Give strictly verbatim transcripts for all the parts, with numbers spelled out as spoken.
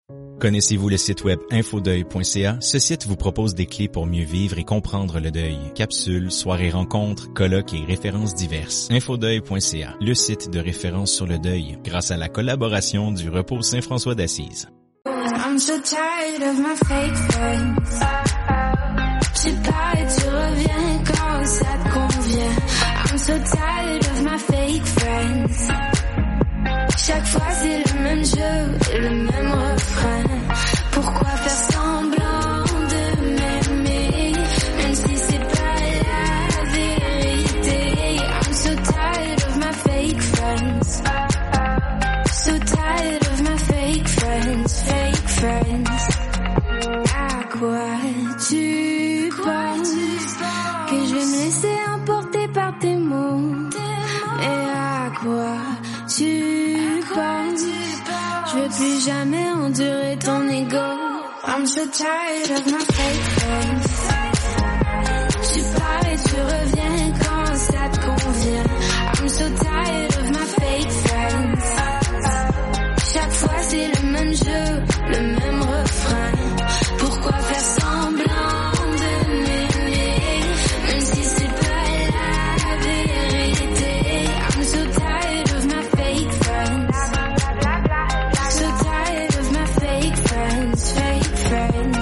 Connaissez-vous le site web infodeuil point c a? Ce site vous propose des clés pour mieux vivre et comprendre le deuil. Capsules, soirées rencontres, colloques et références diverses. infodeuil point c a, le site de référence sur le deuil, grâce à la collaboration du Repos Saint-François d'Assise. I'm so tired of my fake friends. J'ai pas et tu reviens quand ça te convient. I'm so tired of my fake friends. Chaque fois c'est le même jeu et le même refrain. Pourquoi faire semblant de m'aimer, même si c'est pas la vérité? I'm so tired of my fake friends. So tired of my fake friends, fake friends. À quoi tu penses que je vais me laisser emporter par tes mots? Et à quoi tu penses je veux plus jamais endurer ton ego? I'm so tired of my fake friends. Tu pars et tu reviens quand ça te convient. I'm so tired of my fake friends. Chaque fois c'est le même jeu, le même refrain. Pourquoi faire semblant de m'aimer, même si c'est pas la vérité? I'm so tired of my fake friends. So tired of my fake friends, fake friends.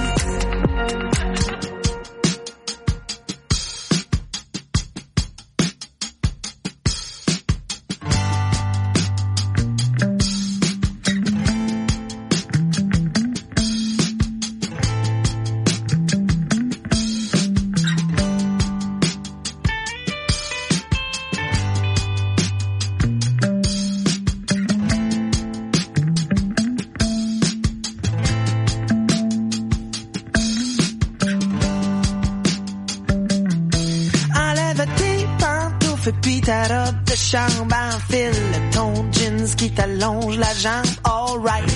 Ta robe de chambre enfile ton jeans qui t'allonge la jambe, alright.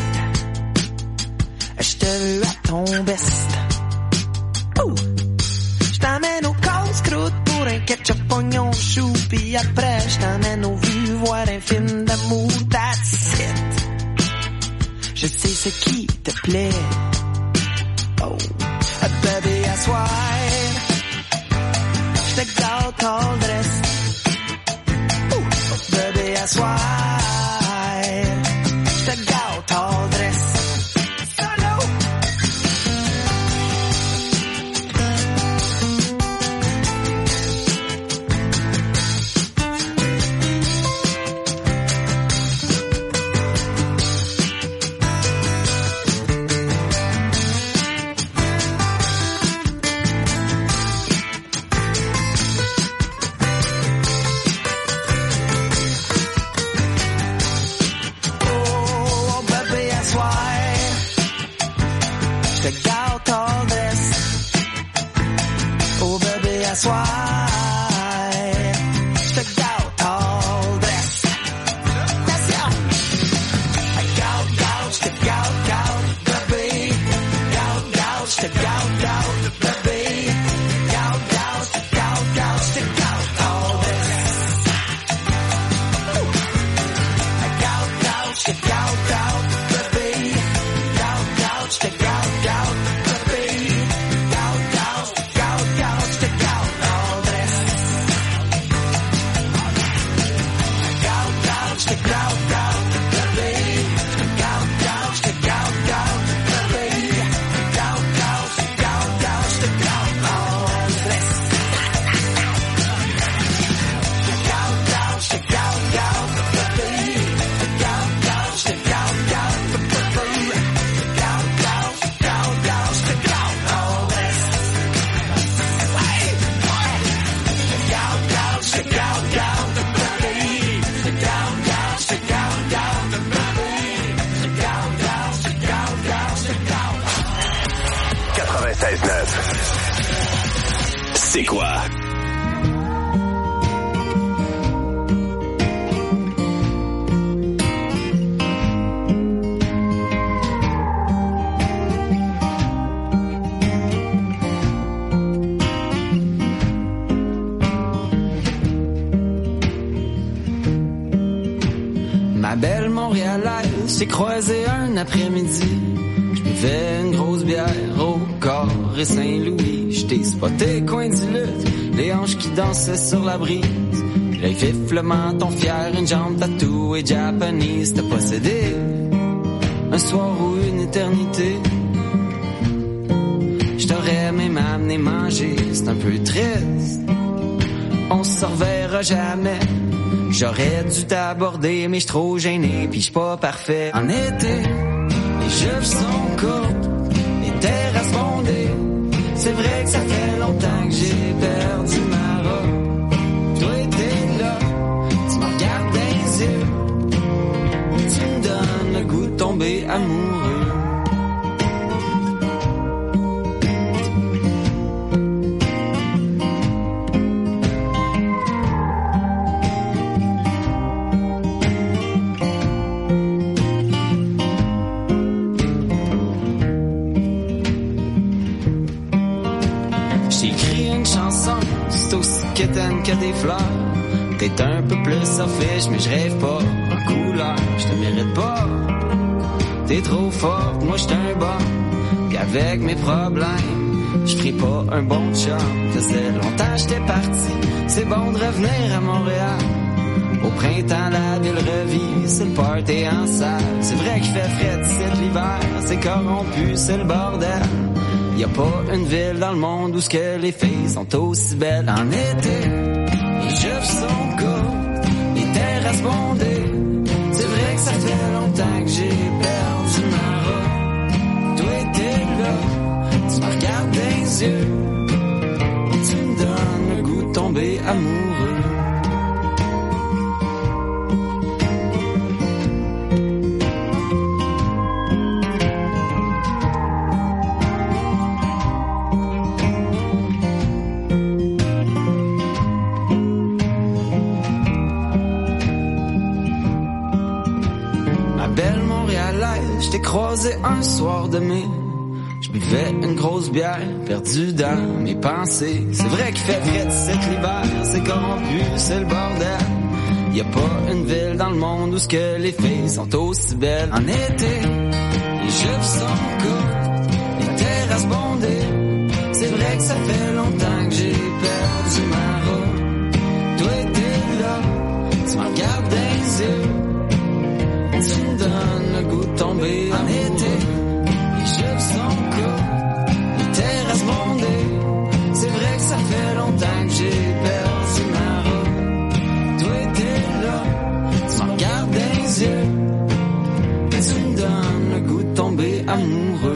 Je te veux à ton best. Ouh. Je t'emmène au casse-croûte pour un ketchup, oignon, chou, puis après je t'emmène aux vues voir un film d'amour, that's it. Je sais ce qui te plaît. Oh, baby, I swear, je te gâte all the rest. Baby, I swear, je te gâte all the rest. That's why stick out all this. That's it. Gout, gout, stick out, gout, baby. Gout, gout, stick out, gout, baby. Gout, gout, gout, gout, stick out all this. Gout, gout, stick out, gout, baby. Gout, gout, stick out, gout, baby. Gout, gout, gout, gout, stick out. Stick out, out, baby. Stick out, out, stick out, out, baby. Stick out, out, stick out, out, stick out, all this. Stick out, out, stick out, out, baby. Stick out, out, stick out, out, baby. Stick out, out, stick out, out, stick out, all this. Stick out, out, stick out, out, baby. Stick out, out, stick out, out, baby. Stick out, out, stick out, out, stick out. quatre-vingt-seize neuf. C'est quoi? Ma belle Montréalaise s'est croisée un après-midi et Saint-Louis. J't'ai spoté coin du lutte, les hanches qui dansaient sur la brise. L'œil vif, le menton fier, une jambe tatouée japonise. T'as possédé un soir ou une éternité. J't'aurais même amené manger, c'est un peu triste. On se reverra jamais. J'aurais dû t'aborder, mais j'suis trop gêné, pis j'suis pas parfait. En été, les jupes sont courtes, les terrasses bondées. C'est vrai que ça fait longtemps que j'ai perdu ma robe. Toi t'es là, tu me regardes dans les yeux. Tu me donnes le goût de tomber amoureux. Que des fleurs. T'es un peu plus sophiche, mais je rêve pas en couleur. Je te mérite pas. T'es trop forte, moi j'suis un bon. Pis avec mes problèmes, je ferai pas un bon chum. Faisait longtemps j'étais parti, c'est bon de revenir à Montréal. Au printemps la ville revit, c'est le party en salle. C'est vrai qu'il fait frais d'ici l'hiver, c'est corrompu, c'est le bordel. Y'a pas une ville dans le monde où ce que les filles sont aussi belles en été. Les jupes sont courtes, les terrasses bondées. C'est vrai que ça fait longtemps que j'ai perdu ma robe. Toi t'es là, tu me regardes dans les yeux. Tu me donnes le goût de tomber amoureux. J't'ai croisé un soir de mai. Je buvais une grosse bière, perdue dans mes pensées. C'est vrai qu'il fait frais cet l'hiver, c'est corrompu, c'est le bordel. Y'a pas une ville dans le monde où ce que les filles sont aussi belles. En été, les jupes sont courtes, les terrasses bondées. C'est vrai que ça fait longtemps que j'ai perdu ma robe. Toi t'es là, tu me regardes dans les yeux. Tu me donnes le goût de tomber en été. Les jupes sont courtes, les terrasses bondées. C'est vrai que ça fait longtemps que j'ai perdu ma robe. Toi t'es là, tu me regardes dans les yeux. Tu me donnes le goût de tomber amoureux.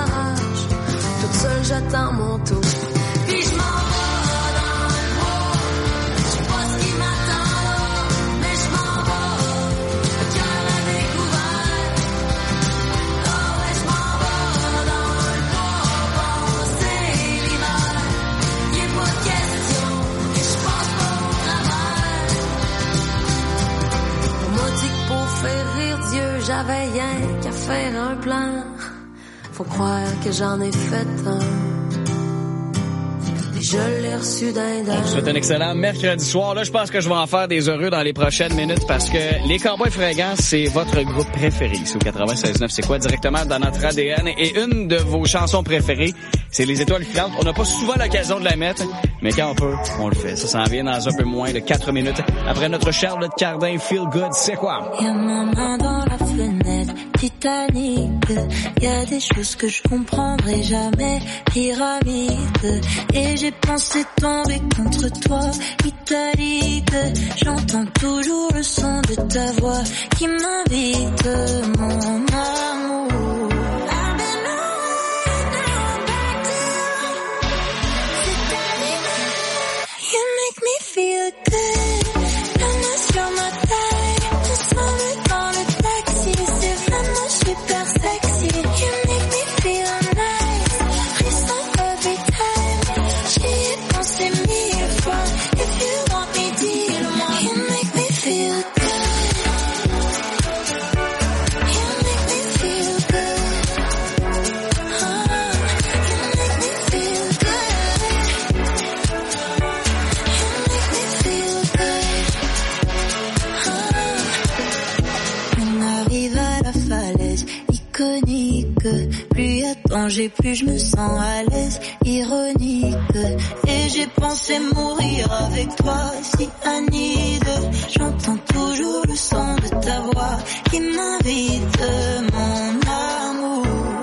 rage. Toute seule, j'attends mon tour. Puis je m'en vais dans le bois. Je sais pas ce qui m'attend là, mais je m'en vais. Le cœur à découvert. Oh ouais, je m'en vais dans le bois. Passer l'hiver. Y'a pas de question que je passe pas au travers. On m'a dit que pour faire rire Dieu, j'avais rien qu'à faire un plan. Faut croire que j'en ai fait un. Et je l'ai reçu d'un d'un. On vous souhaite un excellent mercredi soir. Là, je pense que je vais en faire des heureux dans les prochaines minutes parce que les Cowboys Fringants, c'est votre groupe préféré ici au quatre-vingt-seize neuf. C'est quoi directement dans notre A D N? Et une de vos chansons préférées, c'est Les Étoiles filantes. On n'a pas souvent l'occasion de la mettre, mais quand on peut, on le fait. Ça s'en vient dans un peu moins de quatre minutes. Après notre Charlotte Cardin Feel Good, c'est quoi? Y'a ma main dans la fenêtre, Titanic. Y'a des choses que je comprendrai jamais, pyramide. Et j'ai pensé tomber contre toi, italique. J'entends toujours le son de ta voix qui m'invite, mon amour. Feel good, la main sur ma taille, doucement dans le taxi, c'est vraiment super sexy. You make me feel nice, frisson every time. J'y ai pensé mille fois, if you want me, dis-le-moi. You make me feel good, you make me feel good, oh, you make me feel good. Iconique, plus y a de danger, plus je me sens à l'aise, ironique. Et j'ai pensé mourir avec toi, si Anide. J'entends toujours le son de ta voix qui m'invite, mon amour.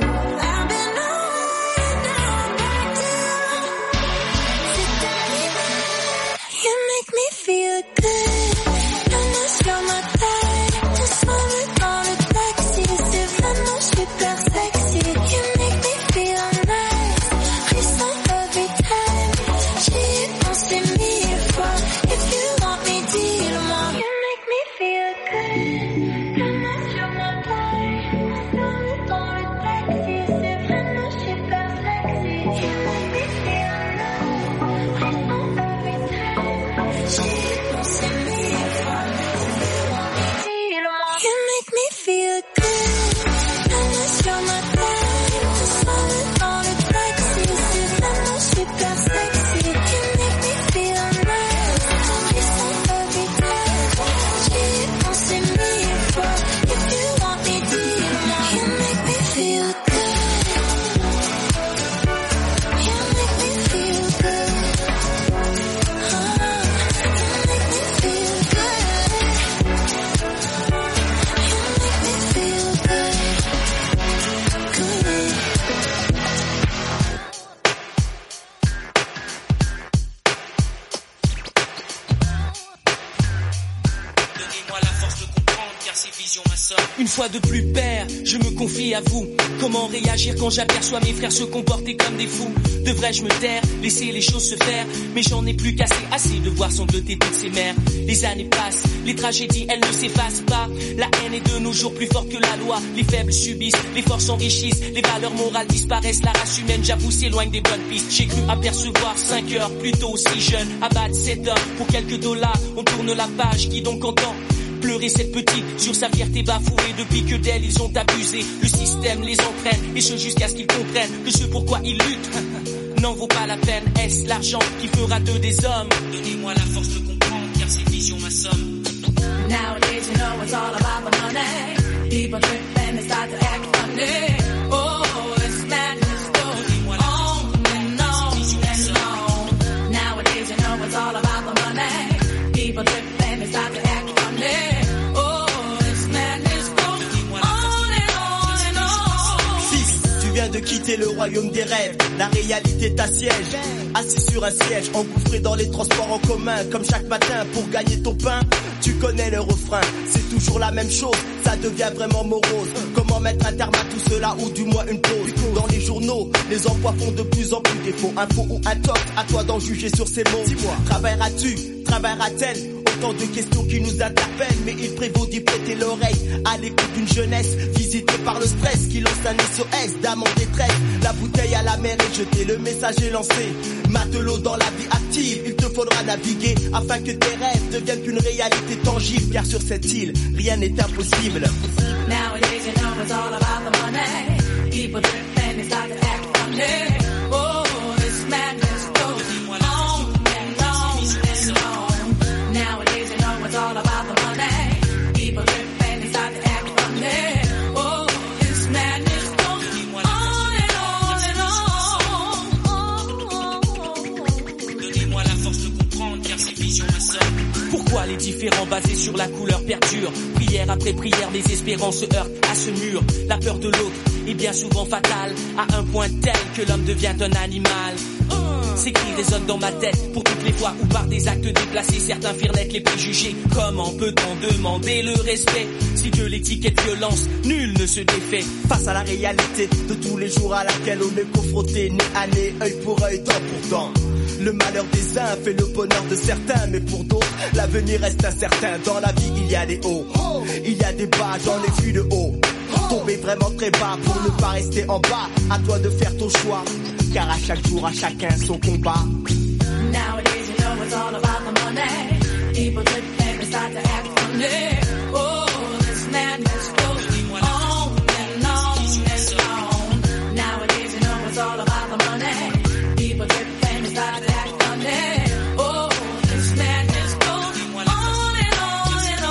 You make me feel good, la main sur ma taille, doucement dans le taxi, c'est vraiment super sexy. You make me feel nice, frisson every time. J'y ai pensé mille fois, if you want me, dis-le-moi. You make me feel good, la main sur ma taille, doucement dans le taxi, c'est vraiment super sexy. You make me feel nice, frisson every time. J'y ai pensé mille fois, if you want me, dis-le-moi. You make me feel good, la main sur ma taille, doucement dans le taxi, c'est vraiment super sexy. You make me feel nice, frisson every time. J'y ai pensé mille fois, if you want me, dis-le-moi. You make me feel good, you make me feel good, oh, you make me feel good, you make me feel good, good. Donnez-moi la force de comprendre car ces visions m'assomment. Une fois de plus père, je me confie à vous. Comment réagir quand j'aperçois mes frères se comporter comme des fous? Devrais-je me taire, laisser les choses se faire? Mais j'en ai plus qu'assez, assez de voir sangloter toutes ces mères. Les années passent, les tragédies elles ne s'effacent pas. La haine est de nos jours plus forte que la loi. Les faibles subissent, les forts s'enrichissent, les valeurs morales disparaissent. La race humaine, j'avoue, s'éloigne des bonnes pistes. J'ai cru apercevoir cinq heures plus tôt, si jeune. Abattre sept heures pour quelques dollars. On tourne la page, qui donc entend pleurer cette petite sur sa fierté bafouée? Depuis que d'elle ils ont abusé, le système les entraîne, et ce jusqu'à ce qu'ils comprennent que ce pourquoi ils luttent n'en vaut pas la peine. Est-ce l'argent qui fera d'eux des hommes? Donnez-moi la force de comprendre car ces visions m'assomment. Nowadays you know it's all about the money. People trip and they start to act funny. Oh, it's madness going on and on and on. Nowadays you know it's all about the money. People trip and they start to act funny. quitter le royaume des rêves. La réalité t'assiège, assis sur un siège, engouffré dans les transports en commun. Comme chaque matin pour gagner ton pain, tu connais le refrain. C'est toujours la même chose, ça devient vraiment morose. Comment mettre un terme à tout cela, ou du moins une pause? Dans les journaux, les emplois font de plus en plus défaut. Info ou un top, à toi d'en juger sur ces mots. Dis-moi, travailleras-tu, travaillera-t-elle? Autant de questions qui nous interpellent, mais il prévaut d'y prêter l'oreille à l'écoute d'une jeunesse visitée par le stress qui lance un S O S d'âme en détresse. La bouteille à la mer est jetée, le message est lancé. Matelot dans la vie active, il te faudra naviguer afin que tes rêves deviennent une réalité tangible. Car sur cette île, rien n'est impossible. Nowadays you know it's all about the money. People drip and they start to act funny. Oh, this madness goes on and on and on. Nowadays you know it's all about the money. People drip and they start to act funny. Oh, this madness goes on and on and on. Donnez-moi la force de comprendre car ces visions m'assomment. Pourquoi les différends basés sur la couleur perdurent? Prière après prière, les espérances se heurtent à ce mur. La peur de l'autre est bien souvent fatale, à un point tel que l'homme devient un animal. Ces cris résonnent dans ma tête pour toutes les fois où par des actes déplacés certains firent naître les préjugés. Comment peut-on demander le respect si de l'étiquette violence nul ne se défait? Face à la réalité de tous les jours à laquelle on est confronté, nez à nez, œil pour œil, temps pour temps. Le malheur des uns fait le bonheur de certains, mais pour d'autres, l'avenir reste incertain. Dans la vie, il y a des hauts, il y a des bas, j'en ai vu de haut. Tomber vraiment très bas pour ne pas rester en bas. À toi de faire ton choix, car à chaque jour, à chacun son combat. Nowadays you know it's all about the money. People drip and they start to act funny. Oh, this madness goes on and on and on. Nowadays you know it's all about the money. People drip and they start to act funny. Oh, this madness goes on and on and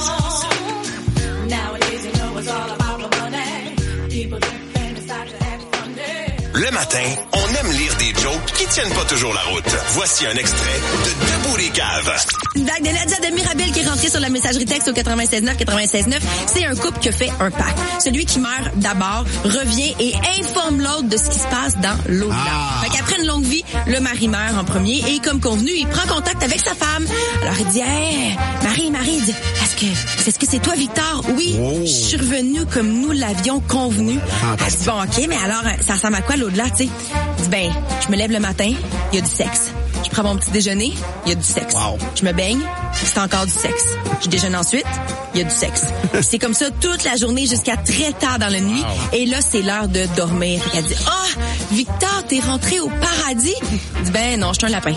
on. Nowadays you know it's all about the money. People drip and they start to act funny. Le matin, on aime lire des jokes qui tiennent pas toujours la route. Voici un extrait de Debout les caves. Une vague de Nadia de Mirabel qui est rentrée sur la messagerie texte au quatre-vingt-seize neuf quatre-vingt-seize neuf. C'est un couple qui a fait un pacte. Celui qui meurt d'abord revient et informe l'autre de ce qui se passe dans l'au-delà. Ah. Fait qu'après une longue vie, le mari meurt en premier et comme convenu, il prend contact avec sa femme. Alors il dit, hey, Marie, Marie, il dit, est-ce que, est-ce que c'est toi, Victor? Oui, oh. Je suis revenu comme nous l'avions convenu. Ah, elle dit, bon, ok, mais alors, ça ressemble à quoi l'au-delà, tu sais? Il dit, ben, je me lève le matin, il y a du sexe. Je prends mon petit déjeuner, il y a du sexe. Wow. Je me baigne, c'est encore du sexe. Je déjeune ensuite, il y a du sexe. C'est comme ça toute la journée jusqu'à très tard dans la nuit. Wow. Et là, c'est l'heure de dormir. Elle dit, ah, oh, Victor, t'es rentré au paradis? Je dis, ben non, je suis un lapin.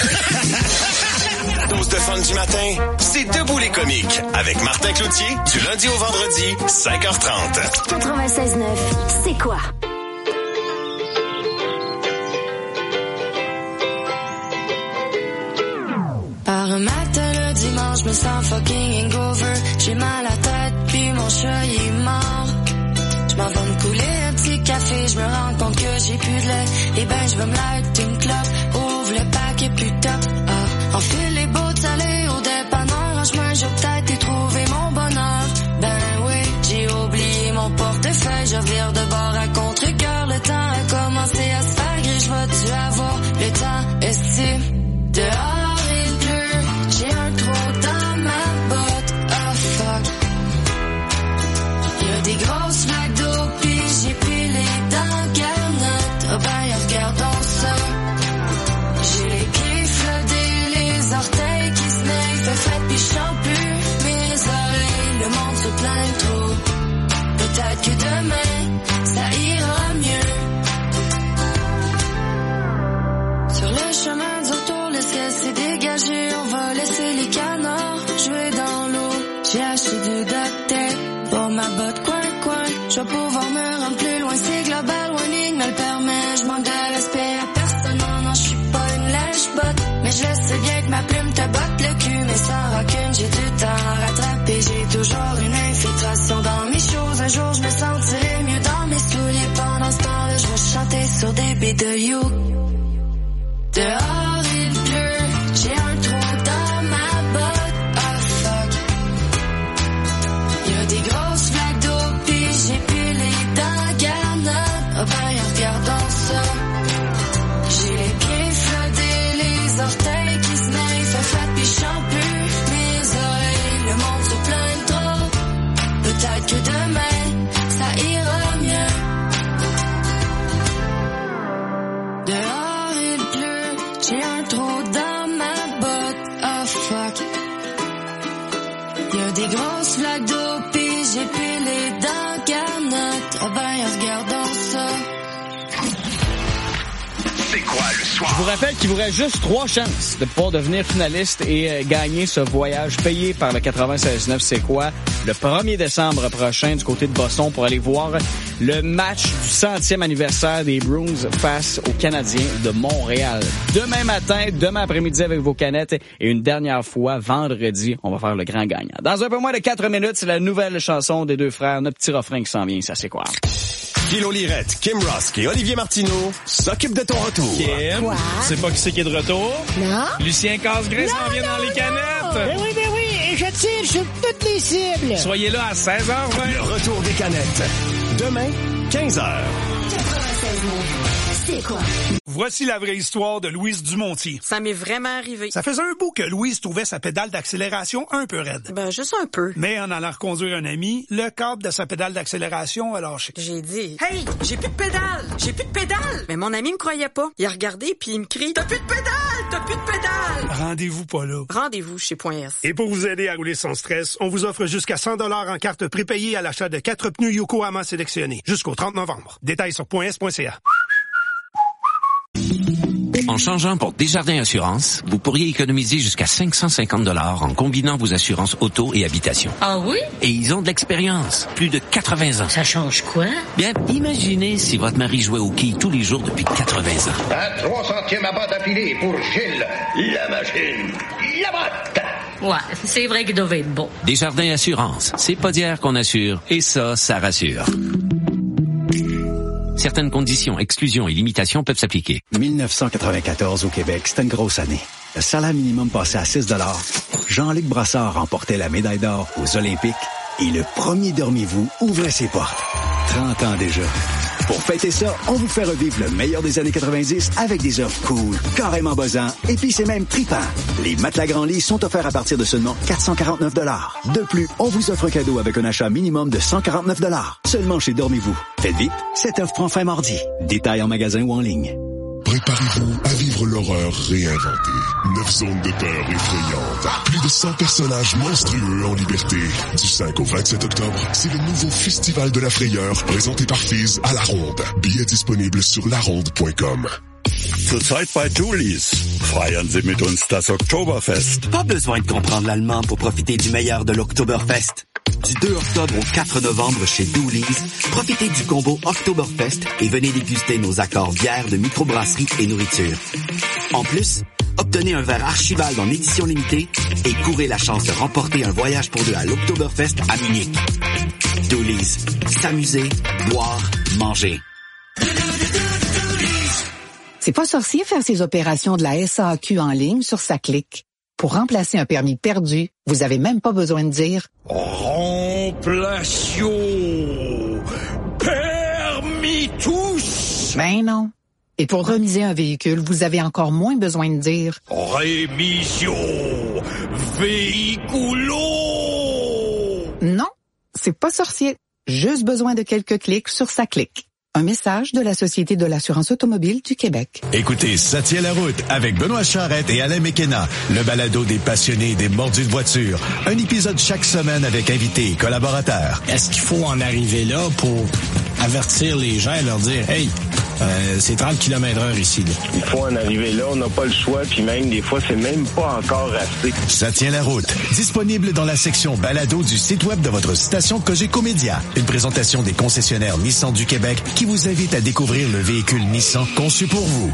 Dose de fun du matin, c'est Debout les comiques avec Martin Cloutier du lundi au vendredi, cinq heures trente. quatre-vingt-seize neuf, c'est quoi? Par un matin le dimanche, je me sens fucking hangover. J'ai mal à la tête, puis mon chat il est mort. Je m'en vais me couler un petit café, je me rends compte que j'ai plus de lait. Et ben je vais me light une clope, ouvre le paquet plus top. Ah, enfile les bottes salées au dépanneur. En chemin, j'ai peut-être y trouvé mon bonheur. Ben oui, j'ai oublié mon portefeuille. Je vire de bord à contre-cœur. Le temps a commencé à se faire gris. Je vais-tu avoir le temps estime dehors? Des grosses flaques d'eau, pis j'ai pilé dans garnotte. Oh ben, regardons ça. J'ai les pieds flottés, les orteils qui se naillent. Fait fret pis j'chante plus mes oreilles. Le monde se plaint trop. Peut-être que demain, ça ira mieux. Sur le chemin du retour, le ciel s'est dégagé. On va laisser les canards jouer dans l'eau. J'ai acheté du duct tape pour ma botte coin-coin. Je vais pouvoir me rendre plus loin. C'est global, warning me le permet. Je manque de respect à personne. Non, non, je suis pas une lèche-botte. Mais je le sais bien que ma plume te botte le cul. Mais sans rancune, j'ai du temps à rattraper. J'ai toujours une infiltration dans mes choses. Un jour, je me sentirai mieux dans mes souliers. Pendant ce temps-là, je vais chanter sur des beats de You. Dehors, il pleut. J'ai un trou dans ma botte. Oh fuck. Y'a des grosses flaques d'eau, pis j'ai pilé dans garnotte. Oh ben, regardons trop dans ma botte. Oh fuck. Y'a des grosses flaques d'eau pis j'ai pilé dans canette. Ah ben regardons ça. C'est quoi le soir? Je vous rappelle qu'il vous reste juste trois chances de pouvoir devenir finaliste et euh, gagner ce voyage payé par le quatre-vingt-seize neuf. C'est quoi? Le premier décembre prochain du côté de Boston pour aller voir le match du centième anniversaire des Bruins face aux Canadiens de Montréal. Demain matin, demain après-midi avec vos canettes et une dernière fois, vendredi, on va faire le grand gagnant. Dans un peu moins de quatre minutes, c'est la nouvelle chanson des deux frères, notre petit refrain qui s'en vient, ça c'est quoi? Guillaume Lirette, Kim Rusk et Olivier Martineau s'occupent de ton retour. Kim, Quoi? c'est pas qui c'est qui est de retour? Non? Lucien Casgrain s'en vient dans les canettes. Ben oui, ben oui, et je tire sur toutes les cibles. Soyez là à seize heures vingt. Le retour des canettes. Demain, quinze heures. C'est quoi? Voici la vraie histoire de Louise Dumontier. Ça m'est vraiment arrivé. Ça faisait un bout que Louise trouvait sa pédale d'accélération un peu raide. Ben, juste un peu. Mais en allant reconduire un ami, le câble de sa pédale d'accélération a lâché. J'ai dit, « Hey, j'ai plus de pédale! J'ai plus de pédale! » Mais mon ami me croyait pas. Il a regardé puis il me crie, « T'as plus de pédale! T'as plus de pédale! » Rendez-vous pas là. Rendez-vous chez Point S. Et pour vous aider à rouler sans stress, on vous offre jusqu'à cent dollars en carte prépayée à l'achat de quatre pneus Yokohama sélectionnés jusqu'au trente novembre. Détails sur point s point c a. En changeant pour Desjardins Assurance, vous pourriez économiser jusqu'à cinq cent cinquante dollars en combinant vos assurances auto et habitation. Ah oui? Et ils ont de l'expérience, plus de quatre-vingts ans. Ça change quoi? Bien, imaginez si votre mari jouait au quilles tous les jours depuis quatre-vingts ans. Un trois centièmes à bas d'affilée pour Gilles, la machine, la botte. Ouais, c'est vrai qu'il devait être bon. Desjardins Assurance, c'est pas d'hier qu'on assure, et ça, ça rassure. Certaines conditions, exclusions et limitations peuvent s'appliquer. dix-neuf cent quatre-vingt-quatorze au Québec, c'était une grosse année. Le salaire minimum passait à six dollars. Jean-Luc Brassard remportait la médaille d'or aux Olympiques et le premier Dormez-vous ouvrait ses portes. trente ans déjà. Pour fêter ça, on vous fait revivre le meilleur des années quatre-vingt-dix avec des offres cool, carrément buzzants, et puis c'est même trippant. Les matelas Grand Lit sont offerts à partir de seulement quatre cent quarante-neuf dollars. De plus, on vous offre un cadeau avec un achat minimum de cent quarante-neuf dollars. Seulement chez Dormez-vous. Faites vite, cette offre prend fin mardi. Détails en magasin ou en ligne. Préparez-vous à vivre l'horreur réinventée. Neuf zones de peur effrayantes. Plus de cent personnages monstrueux en liberté. Du cinq au vingt-sept octobre, c'est le nouveau Festival de la Frayeur présenté par Fizz à La Ronde. Billets disponibles sur la ronde point com. Zurzeit bei Doolies. Feiern Sie mit uns das Oktoberfest. Pas besoin de comprendre l'allemand pour profiter du meilleur de l'Oktoberfest. Du deux octobre au quatre novembre chez Doolies, profitez du combo Oktoberfest et venez déguster nos accords bières de microbrasserie et nourriture. En plus, obtenez un verre Archibald en édition limitée et courez la chance de remporter un voyage pour deux à l'Oktoberfest à Munich. Doolies, s'amuser, boire, manger. C'est pas sorcier faire ses opérations de la S A Q en ligne sur sa clique. Pour remplacer un permis perdu, vous avez même pas besoin de dire « Remplation permis tous ». Ben non. Et pour remiser un véhicule, vous avez encore moins besoin de dire « Rémission véhiculo ». Non, c'est pas sorcier. Juste besoin de quelques clics sur sa clique. Un message de la Société de l'assurance automobile du Québec. Écoutez, ça tient la route avec Benoît Charrette et Alain Mekena, le balado des passionnés des mordus de voiture. Un épisode chaque semaine avec invités et collaborateurs. Est-ce qu'il faut en arriver là pour avertir les gens et leur dire « Hey, euh, c'est trente kilomètres heure ici. » Il faut en arriver là, on n'a pas le choix, puis même des fois, c'est même pas encore assez. Ça tient la route. Disponible dans la section balado du site web de votre station Cogeco Média. Une présentation des concessionnaires Nissan du Québec qui vous invite à découvrir le véhicule Nissan conçu pour vous.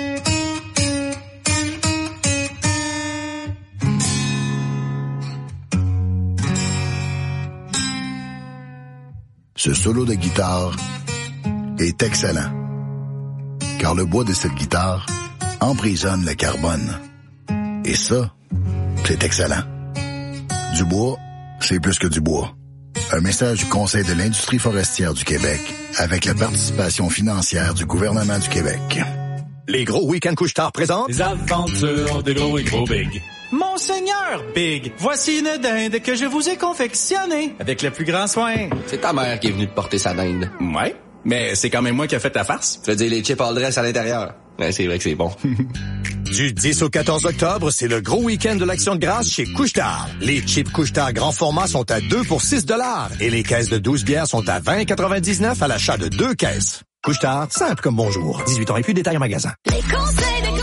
Ce solo de guitare est excellent, car le bois de cette guitare emprisonne le carbone. Et ça, c'est excellent. Du bois, c'est plus que du bois. Un message du Conseil de l'industrie forestière du Québec avec la participation financière du gouvernement du Québec. Les gros week-ends couche-tard présentent les aventures de gros et gros big. Monseigneur Big, voici une dinde que je vous ai confectionnée avec le plus grand soin. C'est ta mère qui est venue te porter sa dinde. Ouais, mais c'est quand même moi qui a fait ta farce. Tu veux dire les chips all dress à l'intérieur. Ouais, c'est vrai que c'est bon. Du dix au quatorze octobre, c'est le gros week-end de l'Action de grâce chez Couche-Tard. Les chips Couche-Tard grand format sont à deux pour six dollars et les caisses de douze bières sont à vingt quatre-vingt-dix-neuf à l'achat de deux caisses. Couche-Tard, simple comme bonjour. dix-huit ans et plus, détails en magasin. Les conseils de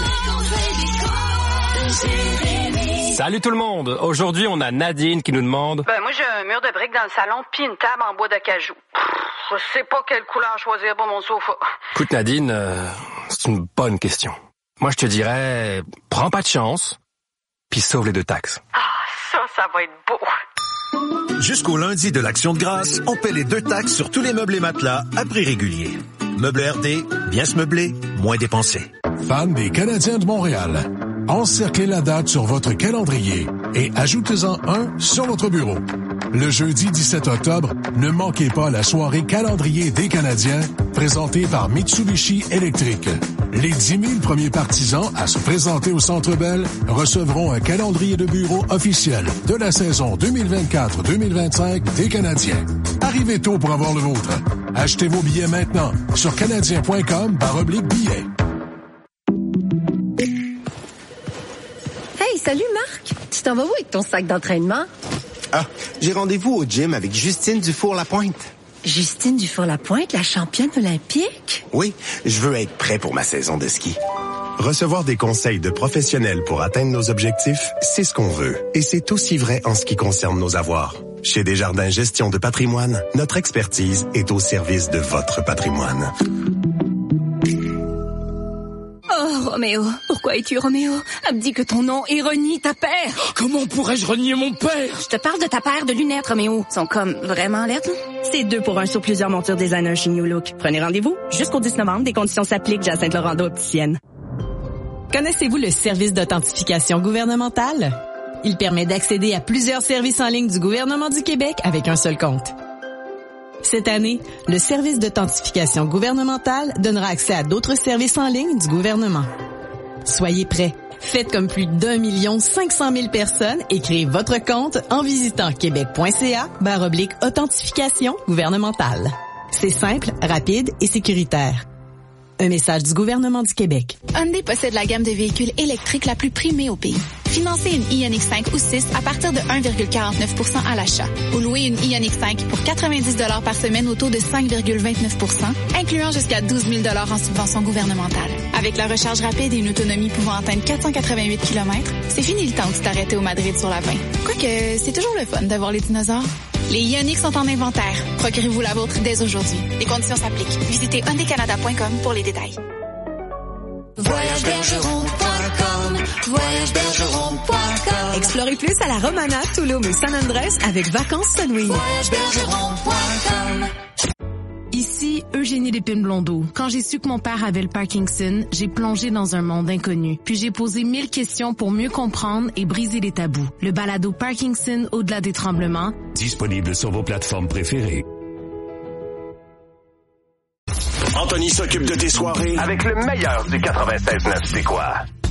conseils Salut tout le monde! Aujourd'hui, on a Nadine qui nous demande... Ben, moi, j'ai un mur de briques dans le salon puis une table en bois d'acajou. Je sais pas quelle couleur choisir pour mon sofa. Écoute, Nadine, euh, c'est une bonne question. Moi, je te dirais, prends pas de chance, puis sauve les deux taxes. Ah, ça, ça va être beau. Jusqu'au lundi de l'Action de grâce, on paie les deux taxes sur tous les meubles et matelas à prix régulier. Meubles R D, bien se meubler, moins dépenser. Fans des Canadiens de Montréal, encerclez la date sur votre calendrier et ajoutez-en un sur notre bureau. Le jeudi dix-sept octobre, ne manquez pas la soirée calendrier des Canadiens présentée par Mitsubishi Electric. Les dix mille premiers partisans à se présenter au Centre Bell recevront un calendrier de bureau officiel de la saison deux mille vingt-quatre deux mille vingt-cinq des Canadiens. Arrivez tôt pour avoir le vôtre. Achetez vos billets maintenant sur canadien point com barre oblique billets. Hey, salut Marc! Tu t'en vas où avec ton sac d'entraînement? Ah, j'ai rendez-vous au gym avec Justine Dufour-Lapointe. Justine Dufour-Lapointe, la championne olympique? Oui, je veux être prêt pour ma saison de ski. Recevoir des conseils de professionnels pour atteindre nos objectifs, c'est ce qu'on veut. Et c'est aussi vrai en ce qui concerne nos avoirs. Chez Desjardins Gestion de patrimoine, notre expertise est au service de votre patrimoine. Oh, Roméo, pourquoi es-tu Roméo? Abdie que ton nom et renie ta paire. Comment pourrais-je renier mon père? Je te parle de ta paire de lunettes, Roméo. Ils sont comme vraiment lettres. C'est deux pour un sur plusieurs montures designer chez New Look. Prenez rendez-vous jusqu'au dix novembre. Des conditions s'appliquent. Jacinthe Laurent opticienne. Connaissez-vous le service d'authentification gouvernementale? Il permet d'accéder à plusieurs services en ligne du gouvernement du Québec avec un seul compte. Cette année, le service d'authentification gouvernementale donnera accès à d'autres services en ligne du gouvernement. Soyez prêts. Faites comme plus d'un million cinq cent mille personnes et créez votre compte en visitant québec.ca barre oblique authentification gouvernementale. C'est simple, rapide et sécuritaire. Un message du gouvernement du Québec. Hyundai possède la gamme de véhicules électriques la plus primée au pays. Financez une Ioniq cinq ou six à partir de un virgule quarante-neuf pour cent à l'achat. Ou louez une Ioniq cinq pour quatre-vingt-dix dollars par semaine au taux de cinq virgule vingt-neuf pour cent, incluant jusqu'à douze mille dollars en subvention gouvernementale. Avec la recharge rapide et une autonomie pouvant atteindre quatre cent quatre-vingt-huit kilomètres, c'est fini le temps de t'arrêter au Madrid sur la vingt. Quoique, c'est toujours le fun d'avoir les dinosaures. Les Ioniq sont en inventaire. Procurez-vous la vôtre dès aujourd'hui. Les conditions s'appliquent. Visitez hyundai canada point com pour les détails. voyage bergeron point com voyage bergeron point com Explorez plus à la Romana, Tulum et San Andrés avec Vacances Sunwing. voyage bergeron point com Ici, Eugénie Lépine-Blondeau. Quand j'ai su que mon père avait le Parkinson, j'ai plongé dans un monde inconnu. Puis j'ai posé mille questions pour mieux comprendre et briser les tabous. Le balado Parkinson au-delà des tremblements. Disponible sur vos plateformes préférées. Anthony s'occupe de tes soirées avec le meilleur du quatre-vingt-seize neuf. C'est quoi?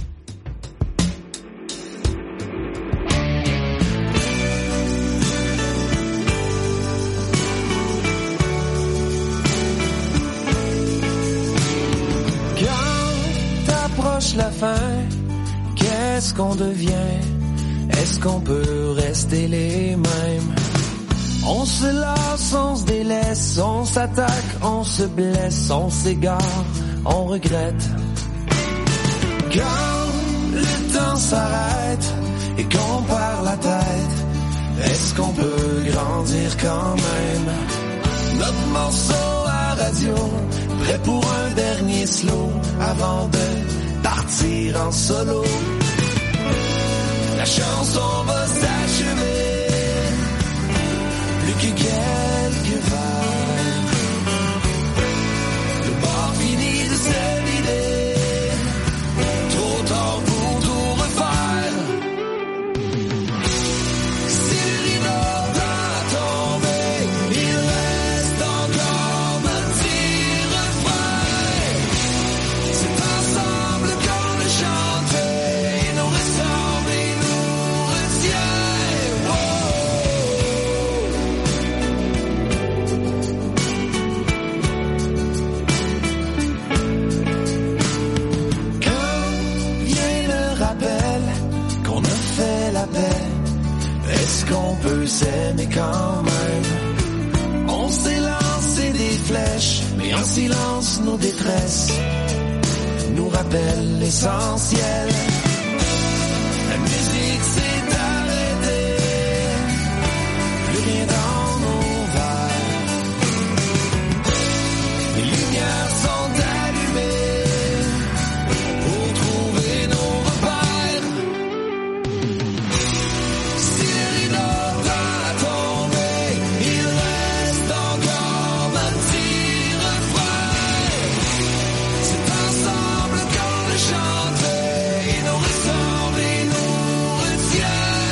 Quand approche la fin, qu'est-ce qu'on devient? Est-ce qu'on peut rester les mêmes? On se lasse, on se délaisse, on s'attaque, on se blesse, on s'égare, on regrette. Quand le temps s'arrête et qu'on perd la tête, est-ce qu'on peut grandir quand même? Notre morceau à radio, prêt pour un dernier slow avant de partir en solo. La chanson va s'achever, plus que quelques vagues. Le bar finit de se vider, trop tard pour tout refaire. Si le rideau t'a tombé, il reste encore un petit refrain. C'est ensemble qu'on a chanté, nous ressemble et nous retient. Oh. mais quand même, on s'est lancé des flèches, mais en silence nos détresses nous rappellent l'essentiel. La musique s'est arrêtée, plus rien dans nos verres. Les lumières sont allumées pour trouver nos repères. Si le rideau va tomber, il reste encore un petit refrain. C'est ensemble qu'on le chante et nous ressemble et nous retient.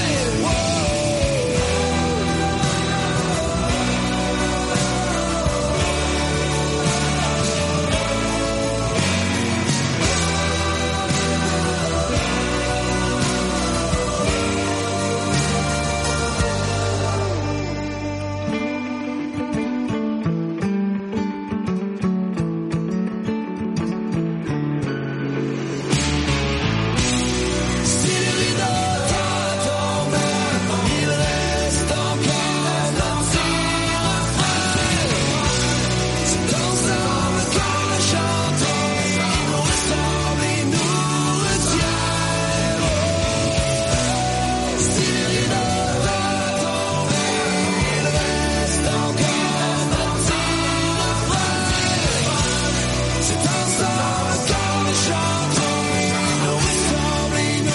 Si le rideau va tomber, il reste encore un petit refrain. C'est ensemble qu'on le chante, il nous ressemble et nous retient. Si le rideau va tomber, il reste encore un petit refrain. C'est ensemble qu'on le chante, il nous ressemble et nous retient.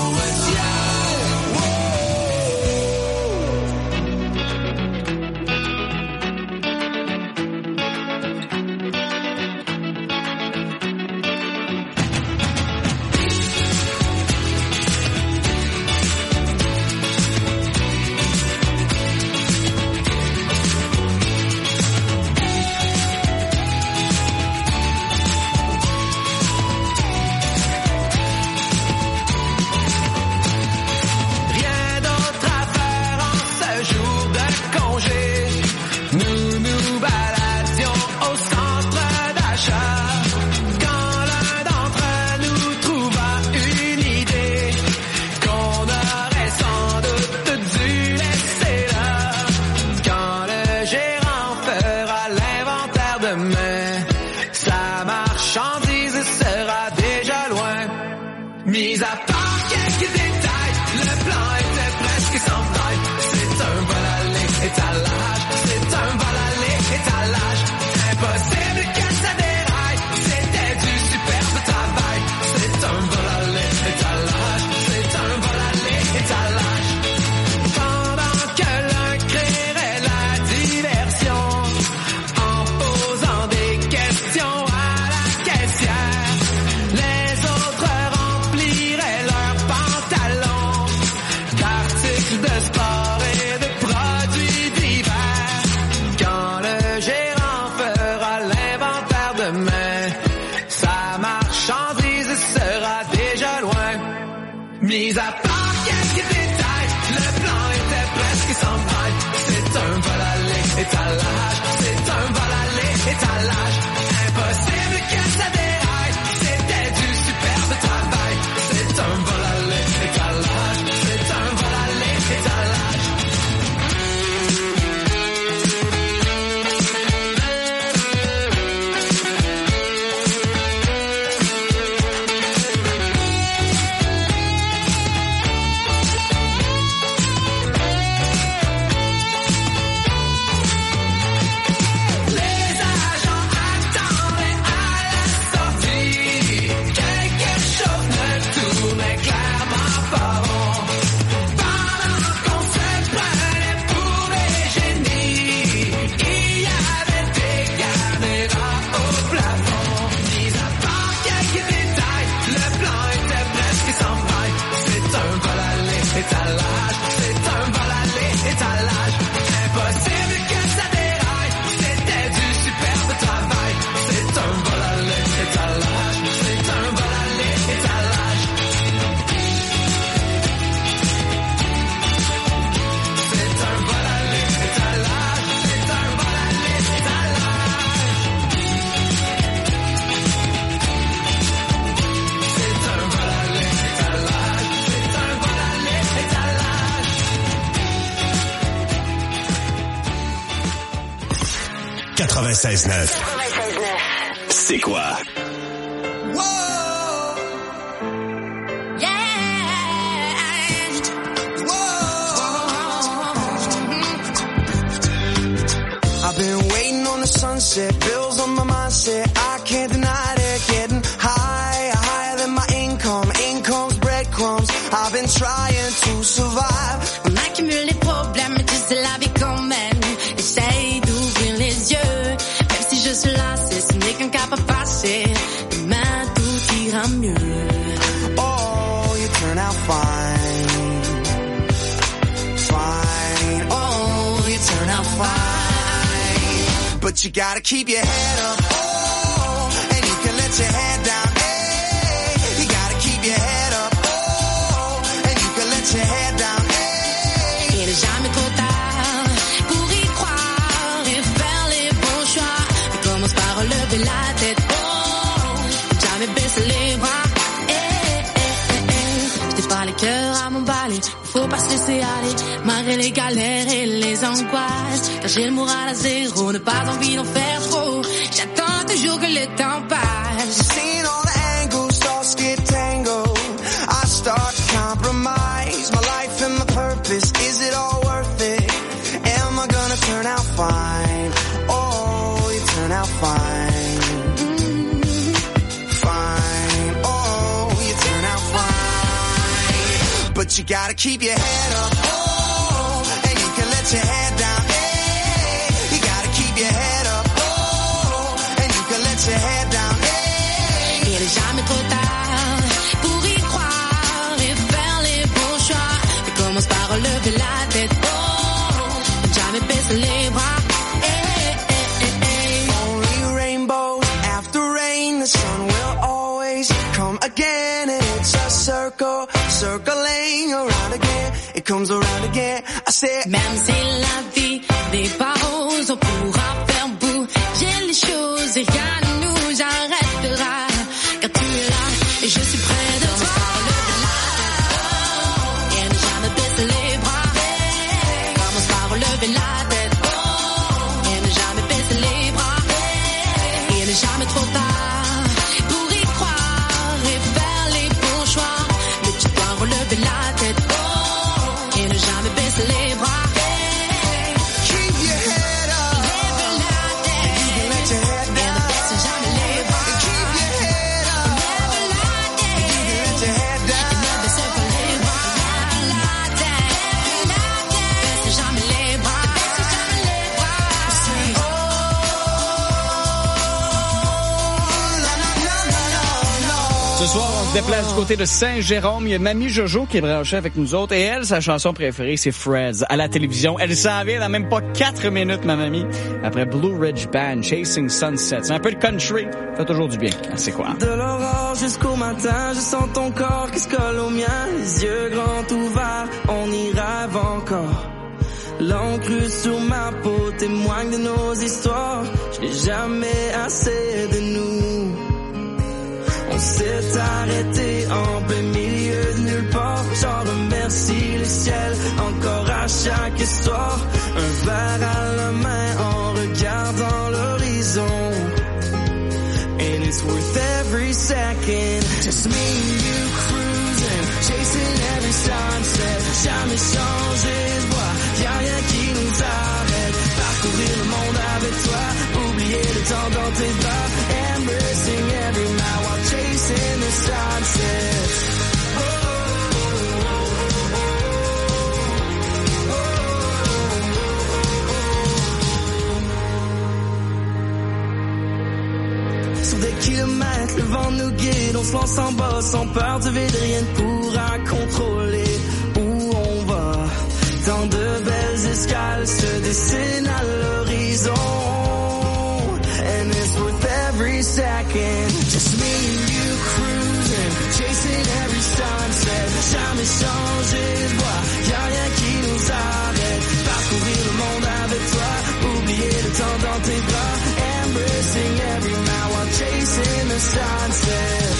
Rien d'autre à faire en ce jour de congé. Nous nous baladions au centre d'achat quand l'un d'entre nous trouva une idée qu'on aurait sans doute dû laisser là. Quand le gérant fera l'inventaire demain, sa marchandise sera déjà loin. Mis à part quelques détails, le plan était presque sans faille. C'est un vol aller étalage, c'est un vol aller étalage. Impossible que ça déraille, c'était du superbe travail. C'est un vol aller étalage, c'est un vol aller étalage. Pendant que l'un créerait la diversion, en posant des questions à la caissière, les autres rempliraient leurs pantalons d'articles de sport et de produits divers. Quand le gérant fera l'inventaire demain, sa marchandise sera déjà loin. Mis à part quelques détails, le plan était presque sans faille. C'est un vol aller étalage, c'est un vol aller étalage. Impossible que ça déraille, c'était du superbe travail. C'est un vol aller étalage, c'est un vol aller étalage. Les agents attendent quatre-vingt-seize neuf. C'est quoi? I've been waiting on the sunset, bills on my mindset, I can't deny it, getting higher, higher than my income, income's breadcrumbs, I've been trying to survive. On accumule les problèmes, mais tu sais la vie quand même, essaye d'ouvrir les yeux, même si je suis lassée, ce n'est qu'un cap à passer, demain tout ira mieux. Oh, you turn out fine, fine, oh, you turn out fine. But you gotta keep your head up, oh, and you can let your head down, hey. You gotta keep your head up, oh, and you can let your head down, hey. Il n'est jamais trop tard pour y croire et faire les bons choix. Mais commence par relever la tête, oh, jamais baisser les bras, eh, eh, eh, eh. Je t'ai pas les cœurs à m'emballer, faut pas se laisser aller, malgré les galères et les angoisses. Car j'ai le moral à zéro, ne pas envie d'en faire trop. J'attends toujours que le temps passe. Seeing all the angles, thoughts get tangled. I start to compromise my life and my purpose. Is it all worth it? Am I gonna turn out fine? Oh, you turn out fine. Fine. Oh, you turn out fine. But you gotta keep your head up, oh, and you can let your head down, hey. You gotta keep your head up, oh, and you can let your head down, hey. Il n'est jamais trop tard pour y croire et faire les bons choix. Et commence par relever la tête, oh, jamais baisser les bras, eh, eh, eh, eh. Only rainbows after rain, the sun will always come again, and it's a circle, circling around again, it comes around again. I said, même si la vie n'est pas rose, on pourra faire bouger les choses et rien ne nous arrêtera. Car tu es là et je suis près de toi. Et ne jamais baisser les bras. Commence par relever la tête. Et ne jamais baisser les bras. Il n'est jamais trop tard pour y croire et faire les bons choix. Mais tu dois relever la tête. Et ne jamais baisser les bras. keep your head up, Lève la tête. you can let your head Et ne down. baisse jamais les bras. Keep your head up, Lève la tête. you can let your head down. Ne baisse pas les bras. Lève la tête. Baisse jamais les bras. Baisse jamais les bras. C'est Ce soir, on se déplace du côté de Saint-Jérôme. Il y a Mamie Jojo qui est branchée avec nous autres. Et elle, sa chanson préférée, c'est Freds. À la télévision, elle s'en vient dans même pas quatre minutes, ma mamie. Après Blue Ridge Band, Chasing Sunset. C'est un peu de country. Fait toujours du bien. C'est quoi? De l'aurore jusqu'au matin, je sens ton corps qui se colle au mien. Les yeux grands ouverts, on y rêve encore. L'encre sur ma peau témoigne de nos histoires. Je n'ai jamais assez de nous. On s'est arrêté en plein milieu de nulle part. J'en remercie le ciel encore à chaque histoire. Un verre à la main en regardant l'horizon. And it's worth every second. Just me and you cruising, chasing every sunset. Jamais changé de voie, y'a rien qui nous arrête. Parcourir le monde avec toi, oublier le temps dans tes bras. Embracing every mile while chasing the sunset. Oh, oh, oh, oh. Sur des kilomètres, le vent nous guide, on se lance en bas sans peur du vide, rien ne pourra contrôler où on va. Tant de belles escales se dessinent à l'horizon. And it's worth every second. Just me and you cruising, chasing every sunset. Jamais changé de voie, y'a rien qui nous arrête. Parcourir le monde avec toi, oublier le temps dans tes bras. Embracing every mile while chasing the sunset.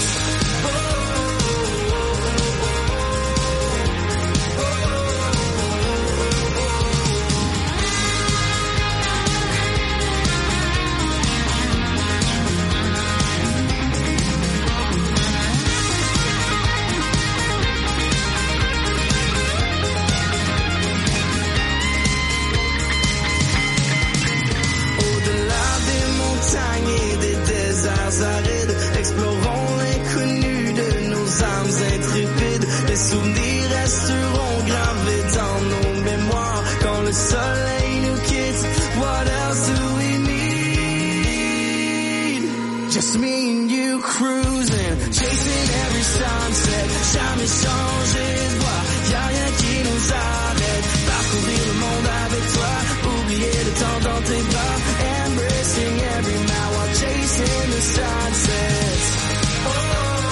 souvenirs resteront gravés dans nos mémoires. Quand le soleil nous quitte, what else do we need? Just me and you cruising, chasing every sunset. Jamais changer de voie, y'a rien qui nous arrête. Parcourir le monde avec toi, oublier le temps dans tes bras. Embracing every mile while chasing the sunsets. Oh, oh,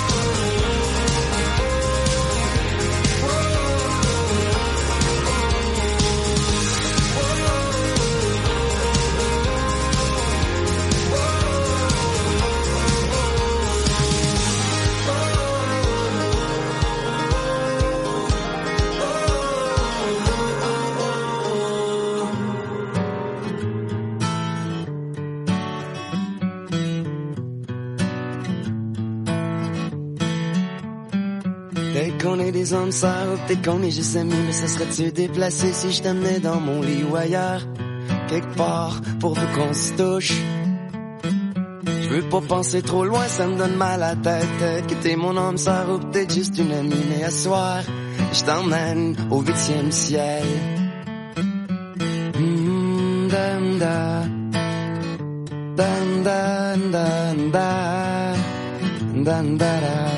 peut-être qu'on est des hommes sœurs, ou peut-être qu'on est juste amis, mais ça serait-tu déplacé si je t'amenais dans mon lit ou ailleurs, quelque part, pourvu qu'on se touche. Je veux pas penser trop loin, ça me donne mal à la tête. Peut-être que t'es mon homme sœur, ou peut-être juste une amie, mais à soir, je t'emmène au huitième ciel. Mm, dan, da. Dan, dan, dan, da. Dan, da, da.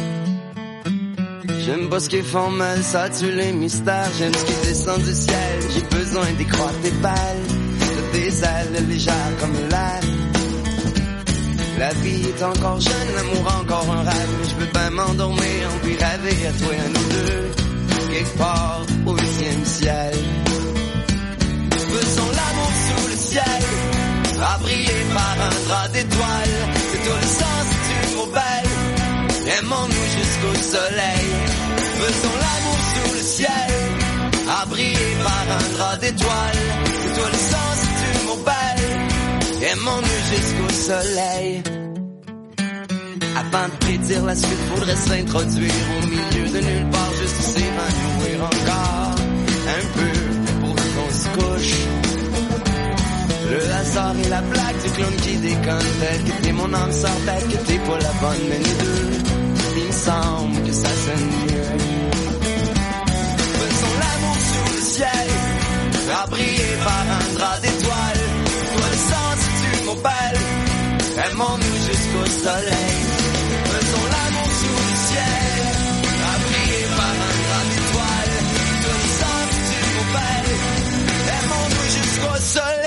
J'aime pas ce qui font mal, ça tue les mystères. J'aime ce qui descend du ciel. J'ai besoin d'y croire tes balles, de tes ailes légères comme l'air. La vie est encore jeune, l'amour encore un rêve. Mais je peux pas m'endormir, puis rêver à toi et à nous deux, quelque part au huitième ciel. Faisons l'amour sous le ciel, à briller par un drap d'étoiles. C'est toi le sens, c'est une mot belle. Aimons-nous jusqu'au soleil. Faisons l'amour sous le ciel, à briller par un drap d'étoiles. C'est toi le sens, c'est une mot belle. Aimons-nous jusqu'au soleil. Avant de prédire la suite, faudrait s'introduire au milieu de nulle part, juste s'évanouir encore un peu pour qu'on se couche. Le hasard et la blague du clown qui déconne. Peut-être que t'es mon âme sœur, peut-être que t'es pas la bonne, mais nous deux, il me semble que ça sonne mieux. Faisons l'amour sous le ciel, à briller par un drap d'étoiles. Toi le sang, si tu m'appelles, aimons-nous jusqu'au soleil. Faisons l'amour sous le ciel, à briller par un drap d'étoiles. Toi le sang, si tu m'appelles, aimons-nous jusqu'au soleil.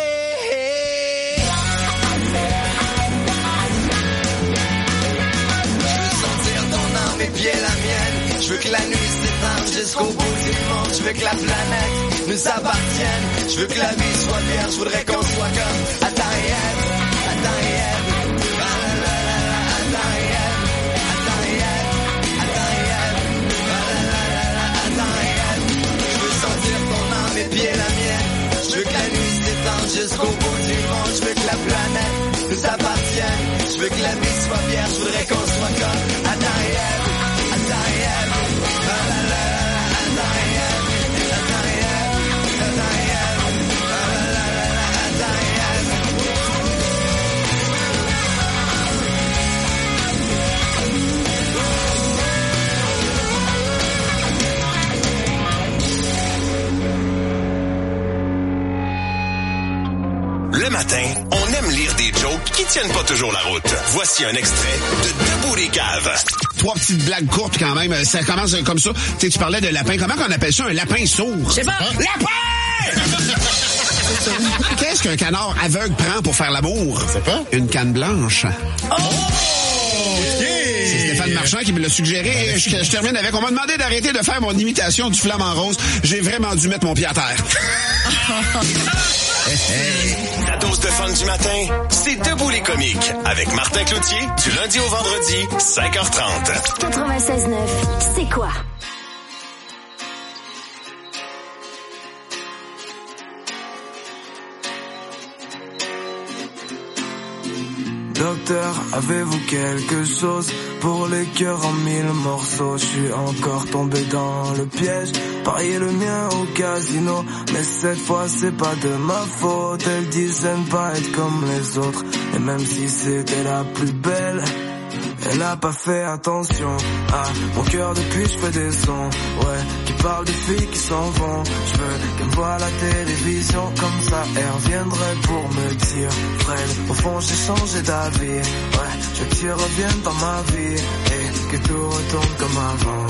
Mes pieds, la mienne. Je veux que la nuit s'étende jusqu'au bout du monde. Je veux que la planète nous appartienne. Je veux que la vie soit vierge. Je voudrais qu'on soit comme Adam et Ève, Adam et Ève. Ah la la la la, Adam et Ève, Adam et Ève, Adam et Ève. Ah la la la la, Adam et Ève. Je veux sentir ton âme, mes pieds, la mienne. Je veux que la nuit s'étende jusqu'au bout du monde. Je veux que la planète nous appartienne. Je veux que la vie soit vierge. Je voudrais qu'on soit comme Adam et Ève. Le matin, on aime lire des jokes qui tiennent pas toujours la route. Voici un extrait de Debout les caves. Trois petites blagues courtes quand même. Ça commence comme ça. Tu sais, tu parlais de lapin. Comment qu'on appelle ça? Un lapin sourd? Je sais pas. Hein? Lapin! Qu'est-ce qu'un canard aveugle prend pour faire l'amour? Je sais pas. Une canne blanche. Oh! C'est Stéphane Marchand qui me l'a suggéré. Je, je termine avec, on m'a demandé d'arrêter de faire mon imitation du flamant rose. J'ai vraiment dû mettre mon pied à terre. Hey, hey. Ta dose de fun du matin, c'est Debout les comiques avec Martin Cloutier du lundi au vendredi, cinq heures trente. quatre-vingt-seize neuf, c'est quoi? Docteur, avez-vous quelque chose pour les cœurs en mille morceaux? Je suis encore tombé dans le piège, parier le mien au casino. Mais cette fois c'est pas de ma faute, elle disait ne pas être comme les autres. Et même si c'était la plus belle, Elle a pas fait attention à mon cœur depuis je fais des sons, ouais, qui parlent des filles qui s'en vont. Je veux qu'elle me voie à la télévision, comme ça elle reviendrait pour me dire Fred, au fond j'ai changé d'avis, ouais, je veux que tu reviennes dans ma vie et que tout retourne comme avant.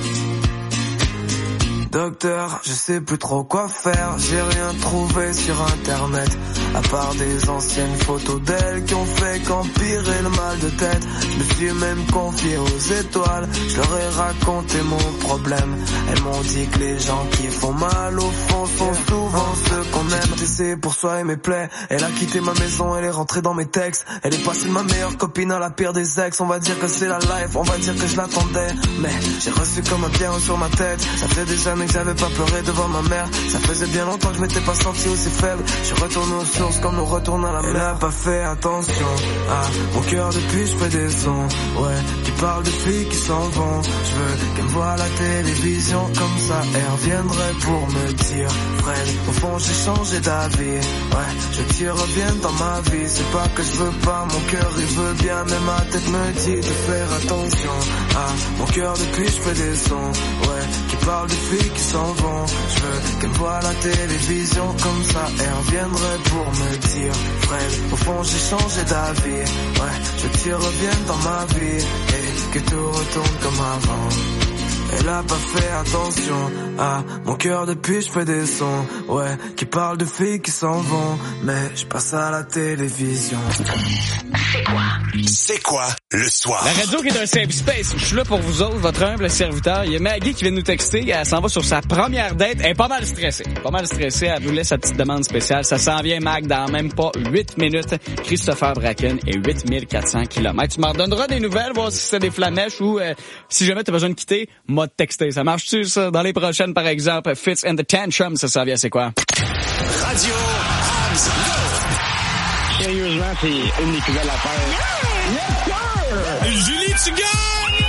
Docteur, je sais plus trop quoi faire, j'ai rien trouvé sur internet, à part des anciennes photos d'elle qui ont fait qu'empirer le mal de tête. Je me suis même confié aux étoiles, je leur ai raconté mon problème. Elles m'ont dit que les gens qui font mal au fond sont souvent ceux qu'on aime. C'est pour soigner mes plaies, elle a quitté ma maison, elle est rentrée dans mes textes. Elle est passée de ma meilleure copine à la pire des ex. On va dire que c'est la life, on va dire que je l'attendais, mais j'ai reçu comme un pierre sur ma tête. Ça fait des années que j'avais pas pleuré devant ma mère, ça faisait bien longtemps que je m'étais pas senti aussi faible. Je suis retourné aux sources comme nous retourne à la mer. Elle a pas fait attention à mon cœur depuis je fais des sons, ouais, qui parlent de filles qui s'en vont. Je veux qu'elle me voie à la télévision, comme ça elle reviendrait pour me dire Fred, au fond j'ai changé d'avis, ouais, je veux que tu reviennes dans ma vie. C'est pas que je veux pas, mon cœur il veut bien, mais ma tête me dit de faire attention à mon cœur depuis je fais des sons, ouais, qui parlent de filles qui s'en vont. Je veux qu'elle me voie à la télévision, comme ça elle reviendrait pour me dire Fred, au fond j'ai changé d'avis, ouais, je veux que tu reviennes dans ma vie et que tout retourne comme avant. Elle a pas fait attention à mon cœur depuis je fais des sons, ouais, qui parlent de filles qui s'en vont, mais je passe à la télévision. C'est quoi? C'est quoi le soir? La radio qui est un safe space. Je suis là pour vous autres, votre humble serviteur. Il y a Maggie qui vient nous texter. Elle s'en va sur sa première date. Elle est pas mal stressée. Pas mal stressée. Elle voulait sa petite demande spéciale. Ça s'en vient, Mag, dans même pas huit minutes. Christopher Bracken et huit mille quatre cents kilomètres. Tu m'en redonneras des nouvelles, voir si c'est des flamèches ou euh, si jamais t'as besoin de quitter, m'a texté. Ça marche-tu, ça? Dans les prochaines, par exemple, Fits and the Tantrum, ça s'en vient, c'est quoi? Radio Abs Go! Sérieusement, c'est une des plus belles affaires. Yes, Julie, tu gagnes!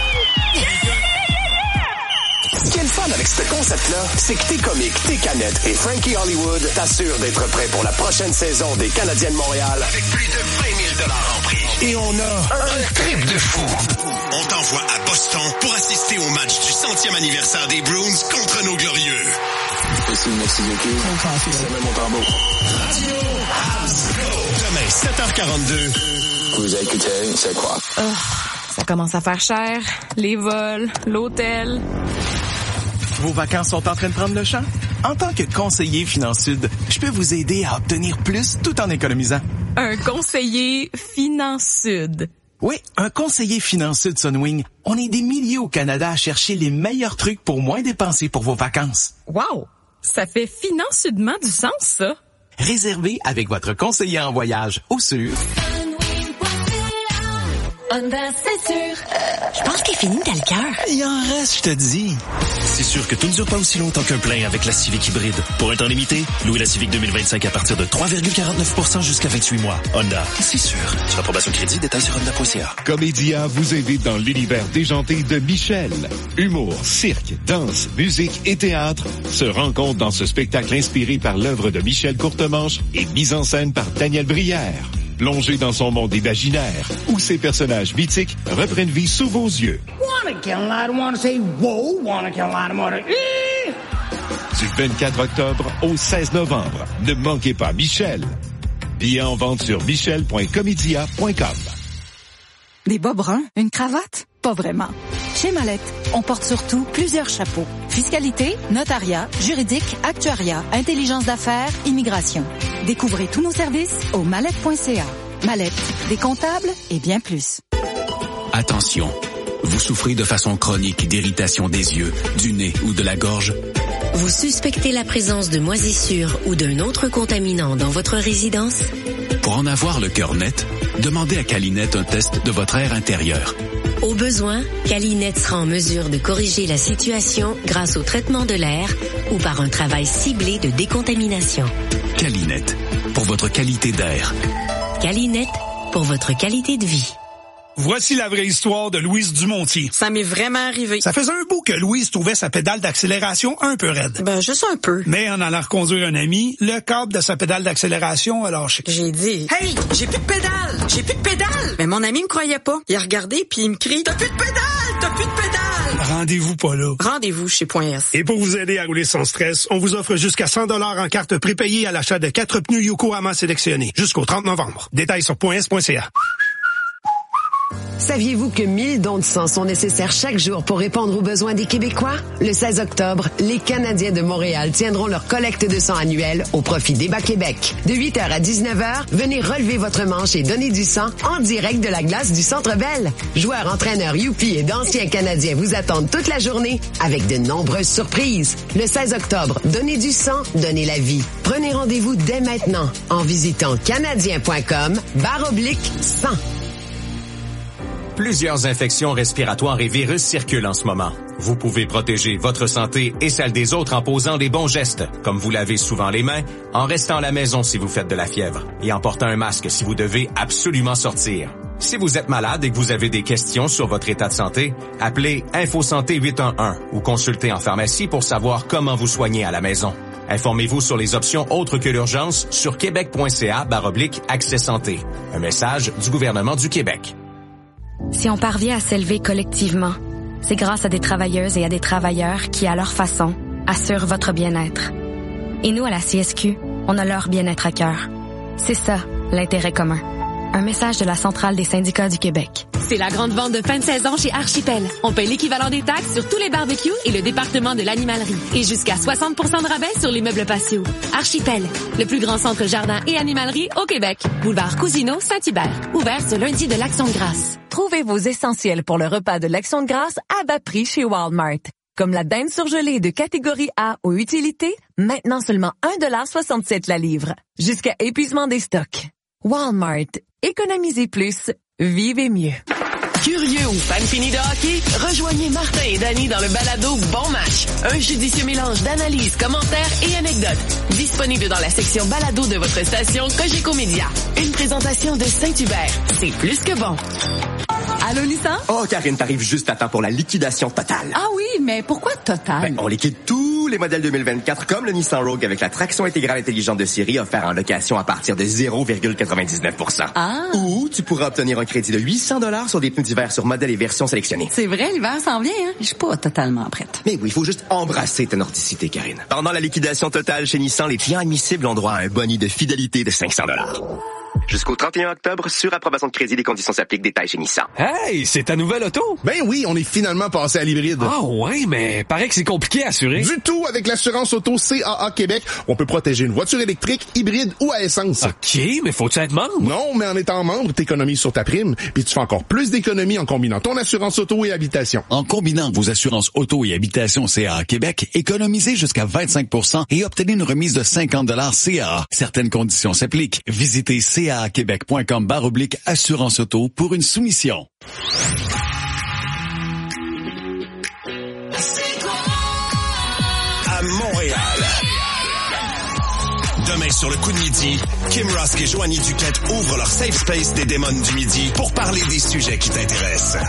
Ce qui est le fun avec ce concept-là, c'est que tes comiques, tes canettes et Frankie Hollywood t'assurent d'être prêt pour la prochaine saison des Canadiens de Montréal avec plus de vingt mille dollars en prix. Et on a un trip de fou. On t'envoie à Boston pour assister au match du centième anniversaire des Bruins contre nos glorieux. Ici, merci beaucoup. C'est même mon tambour. Radio Abs Go! Demain, sept heures quarante-deux. Vous écoutez, c'est quoi? Oh, ça commence à faire cher. Les vols, l'hôtel. Vos vacances sont en train de prendre le champ? En tant que conseiller Finansud, je peux vous aider à obtenir plus tout en économisant. Un conseiller Finansud. Oui, un conseiller Finansud Sunwing. On est des milliers au Canada à chercher les meilleurs trucs pour moins dépenser pour vos vacances. Wow! Ça fait financièrement du sens, ça. Réservez avec votre conseiller en voyage au sur... Honda, c'est sûr. Euh, je pense qu'il finit dans le cœur. Il en reste, je te dis. C'est sûr que tout ne dure pas aussi longtemps qu'un plein avec la Civic hybride. Pour un temps limité, louez la Civic deux mille vingt-cinq à partir de trois virgule quarante-neuf pour cent jusqu'à vingt-huit mois. Honda, c'est sûr. Sur approbation crédit, détails sur honda point c a. Comédia vous invite dans l'univers déjanté de Michel. Humour, cirque, danse, musique et théâtre se rencontrent dans ce spectacle inspiré par l'œuvre de Michel Courtemanche et mise en scène par Daniel Brière. Plongez dans son monde imaginaire, où ses personnages mythiques reprennent vie sous vos yeux. Wanna kill a lot, wanna say whoa, wanna kill a lot, wanna... Du vingt-quatre octobre au seize novembre. Ne manquez pas Michel. Billets en vente sur michel point comedia point com. Des bas bruns, une cravate? Pas vraiment. Chez Mallette, on porte surtout plusieurs chapeaux. Fiscalité, notariat, juridique, actuariat, intelligence d'affaires, immigration. Découvrez tous nos services au mallette point c a. Mallette, des comptables et bien plus. Attention, vous souffrez de façon chronique d'irritation des yeux, du nez ou de la gorge? Vous suspectez la présence de moisissures ou d'un autre contaminant dans votre résidence? Pour en avoir le cœur net, demandez à Calinette un test de votre air intérieur. Au besoin, Calinette sera en mesure de corriger la situation grâce au traitement de l'air ou par un travail ciblé de décontamination. Calinette, pour votre qualité d'air. Calinette, pour votre qualité de vie. Voici la vraie histoire de Louise Dumontier. Ça m'est vraiment arrivé. Ça faisait un bout que Louise trouvait sa pédale d'accélération un peu raide. Ben, juste un peu. Mais en allant reconduire un ami, le câble de sa pédale d'accélération a lâché. J'ai dit, « Hey, j'ai plus de pédale! J'ai plus de pédale! » Mais mon ami me croyait pas. Il a regardé puis il me crie, « T'as plus de pédale! T'as plus de pédale! » Rendez-vous pas là. Rendez-vous chez Point S. Et pour vous aider à rouler sans stress, on vous offre jusqu'à cent dollars en carte prépayée à l'achat de quatre pneus Yokohama sélectionnés jusqu'au trente novembre. Détails sur point s point c a. Saviez-vous que mille dons de sang sont nécessaires chaque jour pour répondre aux besoins des Québécois? Le seize octobre, les Canadiens de Montréal tiendront leur collecte de sang annuelle au profit d'E B A Québec. De huit heures à dix-neuf heures, venez relever votre manche et donner du sang en direct de la glace du Centre Bell. Joueurs, entraîneurs, Youpi et d'anciens Canadiens vous attendent toute la journée avec de nombreuses surprises. Le seize octobre, donnez du sang, donnez la vie. Prenez rendez-vous dès maintenant en visitant canadien.com barre oblique sang. Plusieurs infections respiratoires et virus circulent en ce moment. Vous pouvez protéger votre santé et celle des autres en posant les bons gestes, comme vous lavez souvent les mains, en restant à la maison si vous faites de la fièvre et en portant un masque si vous devez absolument sortir. Si vous êtes malade et que vous avez des questions sur votre état de santé, appelez InfoSanté huit un un ou consultez en pharmacie pour savoir comment vous soigner à la maison. Informez-vous sur les options autres que l'urgence sur québec.ca barre oblique accès santé. Un message du gouvernement du Québec. Si on parvient à s'élever collectivement, c'est grâce à des travailleuses et à des travailleurs qui, à leur façon, assurent votre bien-être. Et nous, à la C S Q, on a leur bien-être à cœur. C'est ça, l'intérêt commun. Un message de la Centrale des syndicats du Québec. C'est la grande vente de fin de saison chez Archipel. On paye l'équivalent des taxes sur tous les barbecues et le département de l'animalerie. Et jusqu'à soixante pour cent de rabais sur les meubles patio. Archipel, le plus grand centre jardin et animalerie au Québec. Boulevard Cousineau, Saint-Hubert. Ouvert ce lundi de l'Action de grâce. Trouvez vos essentiels pour le repas de l'Action de grâce à bas prix chez Walmart. Comme la dinde surgelée de catégorie A ou utilité, maintenant seulement un dollar soixante-sept la livre. Jusqu'à épuisement des stocks. Walmart. Économisez plus. Vivez mieux. Curieux ou fan fini de hockey? Rejoignez Martin et Danny dans le balado Bon Match. Un judicieux mélange d'analyses, commentaires et anecdotes. Disponible dans la section balado de votre station Cogeco Média. Une présentation de Saint-Hubert. C'est plus que bon. Allô, Nissan? Oh, Karine, t'arrives juste à temps pour la liquidation totale. Ah oui, mais pourquoi totale? Ben, on liquide tous les modèles deux mille vingt-quatre comme le Nissan Rogue avec la traction intégrale intelligente de série offert en location à partir de zéro virgule quatre-vingt-dix-neuf pour cent. Ah. Ou tu pourras obtenir un crédit de huit cents dollars sur des pneus d'hiver sur modèles et versions sélectionnées. C'est vrai, l'hiver s'en vient, hein? Je suis pas totalement prête. Mais oui, il faut juste embrasser ta nordicité, Karine. Pendant la liquidation totale chez Nissan, les clients admissibles ont droit à un boni de fidélité de cinq cents dollars. Jusqu'au trente et un octobre, sur approbation de crédit, les conditions s'appliquent. Détails chez Nissan. Hey, c'est ta nouvelle auto? Ben oui, on est finalement passé à l'hybride. Ah ouais, mais paraît que c'est compliqué à assurer. Du tout, avec l'assurance auto C A A Québec, on peut protéger une voiture électrique, hybride ou à essence. OK, mais faut-tu être membre? Non, mais en étant membre, t'économises sur ta prime, puis tu fais encore plus d'économies en combinant ton assurance auto et habitation. En combinant vos assurances auto et habitation C A A Québec, économisez jusqu'à vingt-cinq pour cent et obtenez une remise de cinquante dollars C A A. Certaines conditions s'appliquent. Visitez C A A Québec point com barre oblique assurance auto pour une soumission. À Montréal. Demain sur le coup de midi, Kim Rusk et Joanie Duquette ouvrent leur safe space des démons du midi pour parler des sujets qui t'intéressent.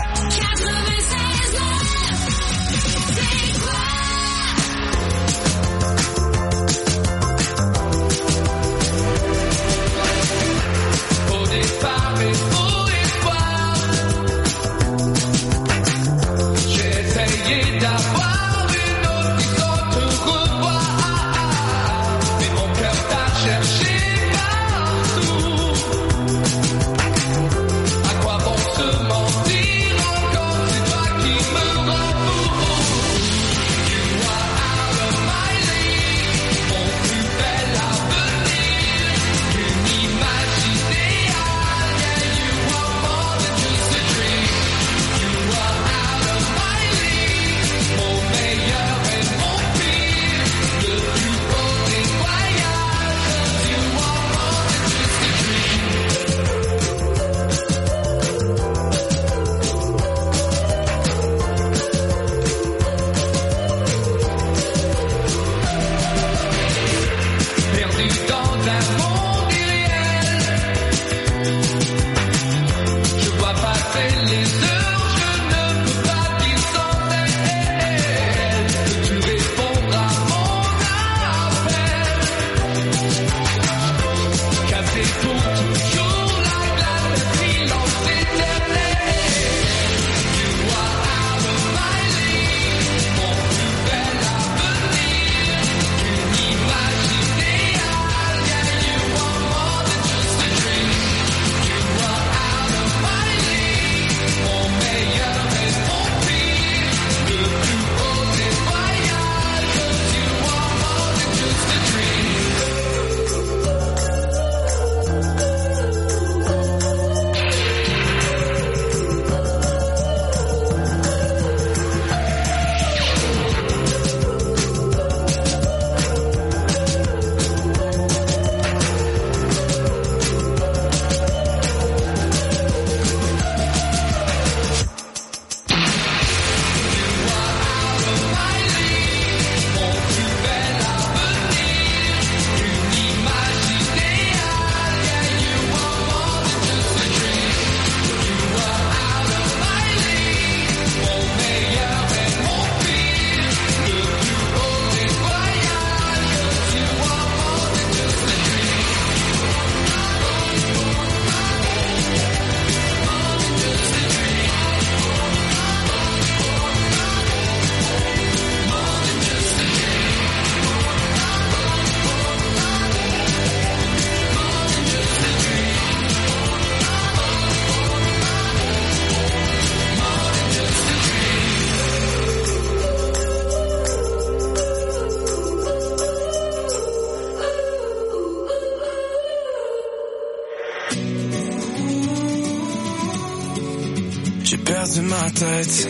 ma tête.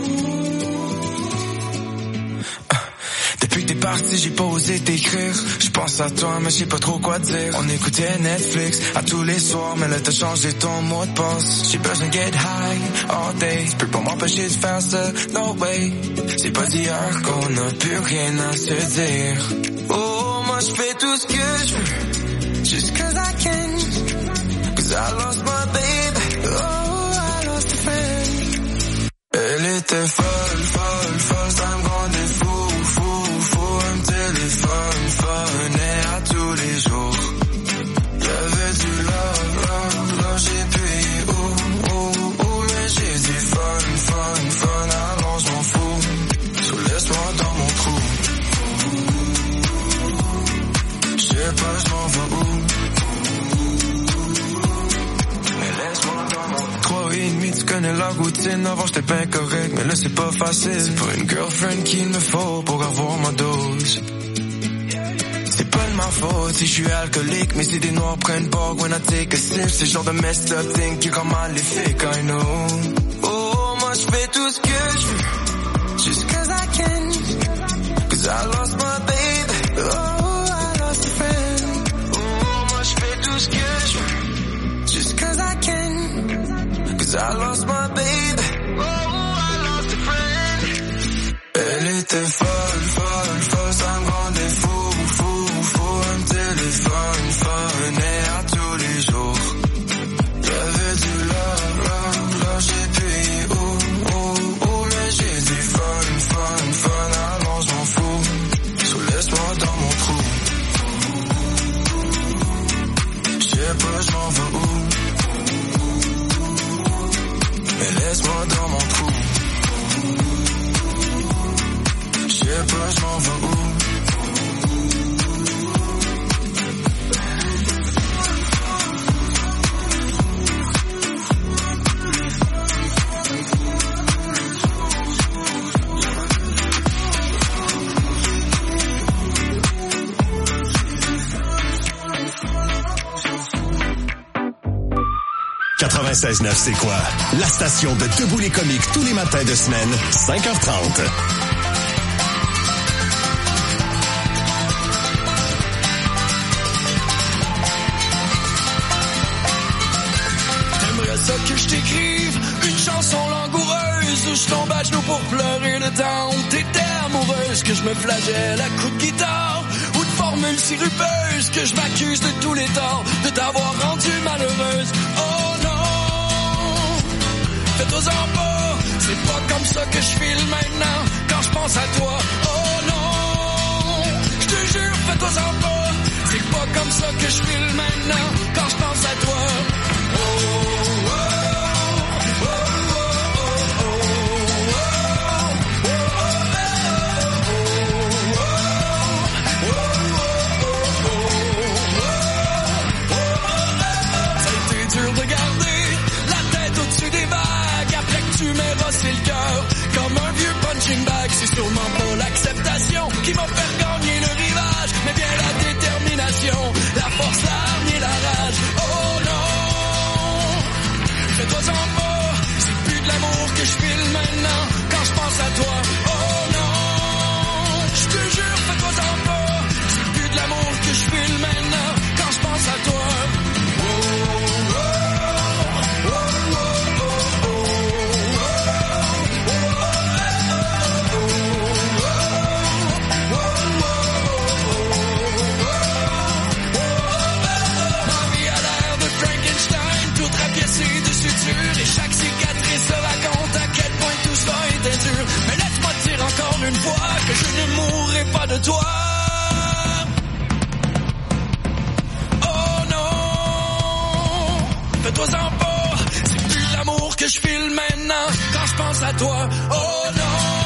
Depuis que t'es parti, j'ai pas osé t'écrire. Je pense à toi, mais je sais pas trop quoi dire. On écoutait Netflix à tous les soirs, mais là t'as changé ton mot de passe. J'ai besoin de get high all day. Je peux pas m'empêcher de faire ça, no way. C'est pas d'hier qu'on a plus rien à se dire. Oh, moi je fais tout ce que je veux, just cause I can. Cause I lost my baby, oh I lost a friend. Elle était folle, folle, folle, ça me rendait fou, fou, fou. Elle me téléphone, phonait à tous les jours. Y'avait du love, love, love, j'ai payé, oh, oh, oh. Mais j'ai dit fun, fun, fun, alors je m'en fous. So laisse-moi dans mon trou. J'sais pas, j'm'en vais où. Trois et demi, tu connais la routine. Avant j'étais bien correct, mais là c'est pas facile. C'est pas une girlfriend qu'il me faut pour avoir ma dose. C'est pas de ma faute si je suis alcoolique, mais si des noirs prennent pas when I take a sip. C'est le genre de messed up thing qui rend maléfique, I know. Oh, moi je fais tout ce que je veux, just cause I can. Cause I lost my baby, oh I lost a friend. Oh, moi je fais tout ce que je veux, just cause I can. Cause I lost my baby, oh I lost a friend. Elle était folle, folle, folle, ça me rendait fou, fou, fou. Elle me téléphone, phonait à tous les jours. Y'avait du love, love, love, j'ai payé, oh, oh, oh. Mais j'ai dit fun, fun, fun, alors je m'en fous. So laisse-moi dans mon trou. J'sais pas, j'm'en vais où. Mais laisse-moi dans mon trou. J'sais pas, j'm'en vais où. quatre-vingt-seize neuf, c'est quoi? La station de Debout les comiques tous les matins de semaine, cinq heures trente. T'aimerais ça que je t'écrive une chanson langoureuse où je tombe à genoux pour pleurer le temps où t'étais amoureuse, que je me flagelle à coups de guitare ou de formules sirupeuses, que je m'accuse de tous les torts de t'avoir rendue malheureuse. Oh non, fais-toi-en pas, c'est pas comme ça que je file maintenant quand je pense à toi. Oh non, je te jure, fais-toi-en pas, c'est pas comme ça que je file maintenant quand je pense à toi. Oh, oh, oh, oh, oh, oh, ça a été dur de garder la tête au-dessus des vagues après que tu m'aies rossé le cœur comme un vieux punching bag. C'est sûrement pas l'acceptation qui m'a fait gagner le rivage, mais bien la détermination, la force, l'arme et la rage. Oh non, fais-toi-en pas, c'est plus de l'amour que je file maintenant quand je pense à toi. Oh non, je te jure, fais-toi-en pas, c'est plus de l'amour que je file maintenant quand je pense à toi. Oh, oh, oh, oh, oh, oh, oh, ma vie a l'air de Frankenstein, toute rapiécée de suture, et chaque cicatrice se raconte à quel point tout ça était dur. Mais laisse-moi te dire encore une fois que je ne mourrai pas de toi. Oh non, fais-toi-en pas, c'est plus l'amour que je file maintenant quand je pense à toi. Oh non.